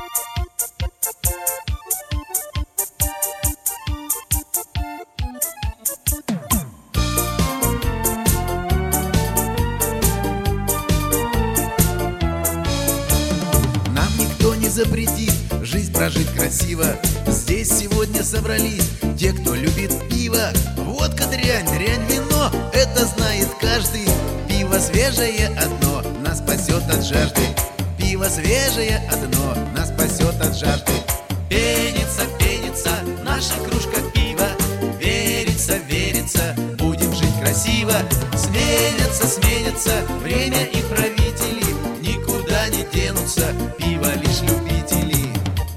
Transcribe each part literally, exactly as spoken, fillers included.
Запретит жизнь прожить красиво. Здесь сегодня собрались те, кто любит пиво. Водка, дрянь, дрянь, вино, это знает каждый. Пиво свежее одно нас спасет от жажды. Пиво свежее одно нас спасет от жажды. Пенится, пенится наша кружка пива. Верится, верится, будем жить красиво. Сменятся, сменятся время и правители. Никуда не денутся, пиво лишь любители.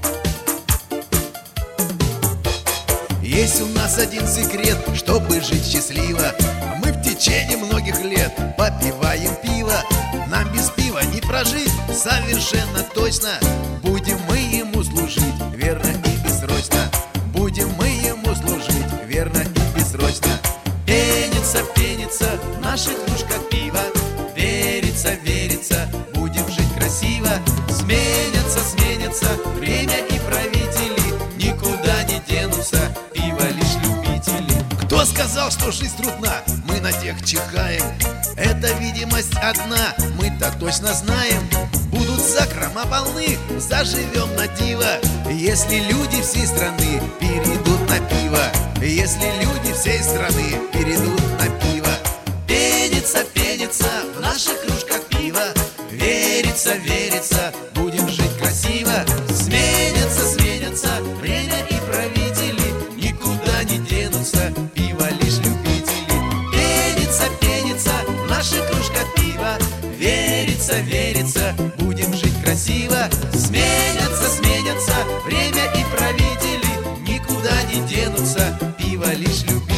Есть у нас один секрет, чтобы жить счастливо. Мы в течение многих лет попиваем пиво. Нам без пива не прожить, совершенно точно. Будем мы ему служить верно и бессрочно. Будем мы ему служить верно и бессрочно. Пенится, пенится наша кружка пива. Верится, верится, будем жить красиво. Сменятся, сменятся время и правители. Никуда не денутся, пиво лишь любители. Кто сказал, что жизнь трудна? Мы на тех чихаем. Это видимость одна, мы-то точно знаем. Будут закрома полны, заживем на диво. Если люди всей страны перейдут на пиво. Если люди всей страны перейдут на пиво. Пенится, пенится в наших кружках пива. Верится, верится, будем жить красиво. Сменятся, сменятся время и правители. Никуда не денутся, пиво лишь любители. Пенится, пенится в наших кружках пива. Верится, верится, будем жить красиво. Сменятся, сменятся время и правители. Никуда не денутся, пиво лишь любители.